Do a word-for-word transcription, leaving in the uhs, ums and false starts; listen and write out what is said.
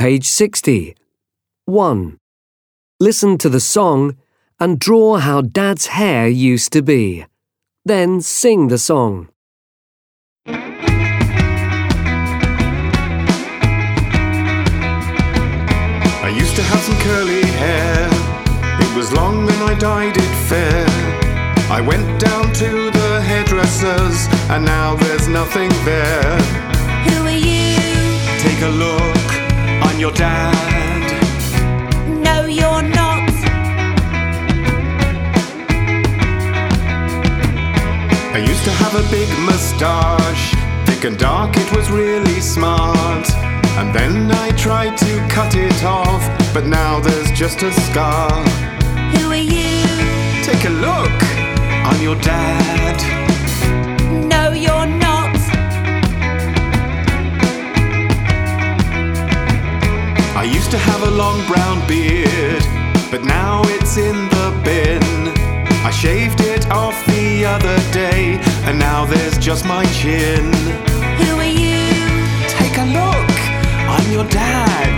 page sixty. one. Listen to the song and draw how Dad's hair used to be. Then sing the song. I used to have some curly hair. It was long and I dyed it fair. I went down to the hairdressers and now there's nothing there. Who are you? Take a look, I'm your dad. No, you're not. I used to have a big moustache, thick and dark, it was really smart. And then I tried to cut it off, but now there's just a scar. Who are you? Take a look, I'm your dad. No, you're not. I used to have a long brown beard, but now it's in the bin. I shaved it off the other day, and now there's just my chin. Who are you? Take a look, I'm your dad.